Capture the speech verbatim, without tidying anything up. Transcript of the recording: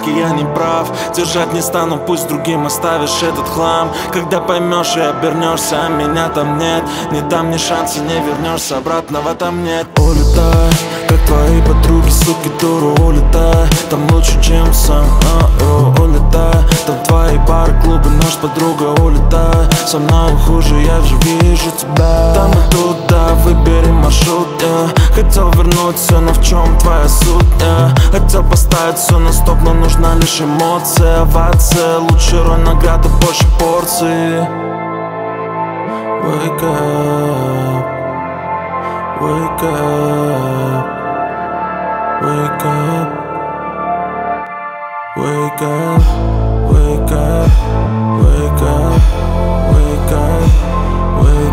по-детски я не прав. Держать не стану, пусть другим оставишь этот хлам. Когда поймешь и обернешься, а меня там нет. Не дам ни шанса, не вернешься, обратного там нет. Улетай, как твои подруги, суки, дуру, улетай. Там лучше, чем сам, а-о, улетай. Там твои пары, клубы, наш подруга, улетай. Со мной хуже, я же вижу тебя. Там и туда, выбери маршрут, yeah. Хотел вернуть все, но в чем твоя суть, yeah. Хотел поставить все на стоп, но нужна лишь эмоция. Овация, лучше роль, награда, больше порций. Wake up, wake up, wake up, wake up, wake up, wake up, wake up, wake up.